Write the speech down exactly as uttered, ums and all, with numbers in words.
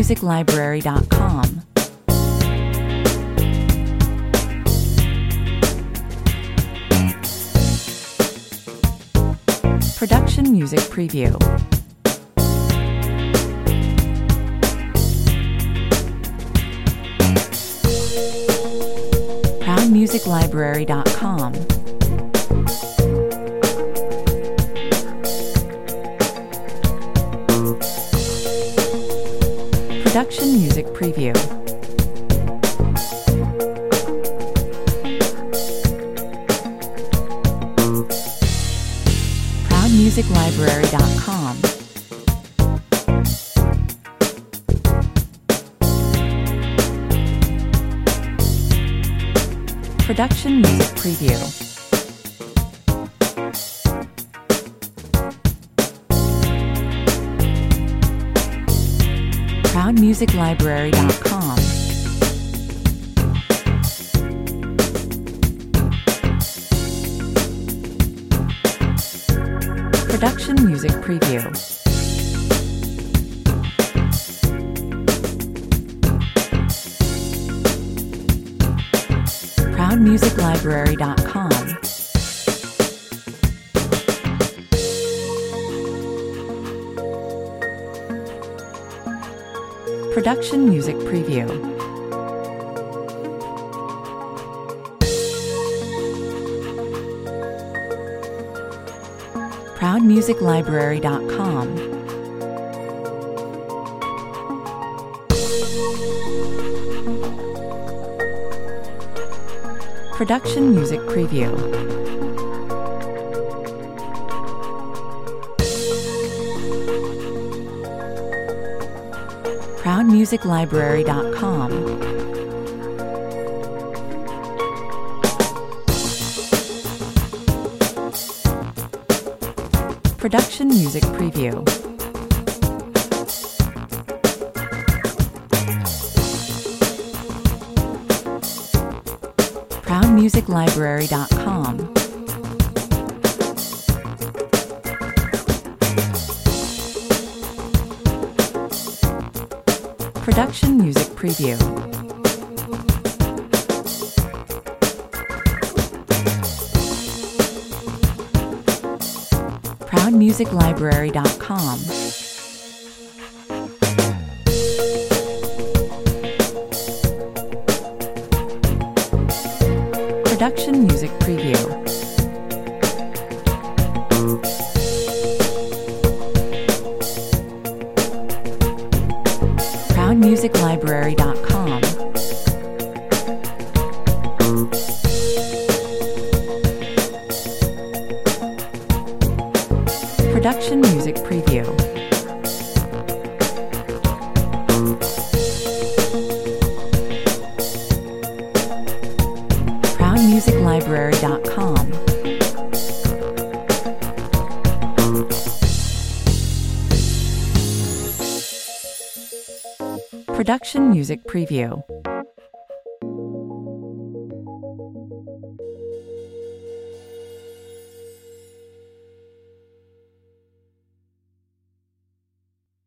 music library dot com. Production Music Preview. proud music library dot com. Production Music Preview. proud music library dot com. Production Music Preview. proud music library dot com. Production Music Preview. proud music library dot com. Production Music Preview. proud music library dot com. Production Music Preview. proud music library dot com. Production Music Preview. proud music library dot com. Production Music Preview. proud music library dot com. Production Music Preview. proud music library dot com. Production Music Preview. proud music library dot com. Production Music Preview.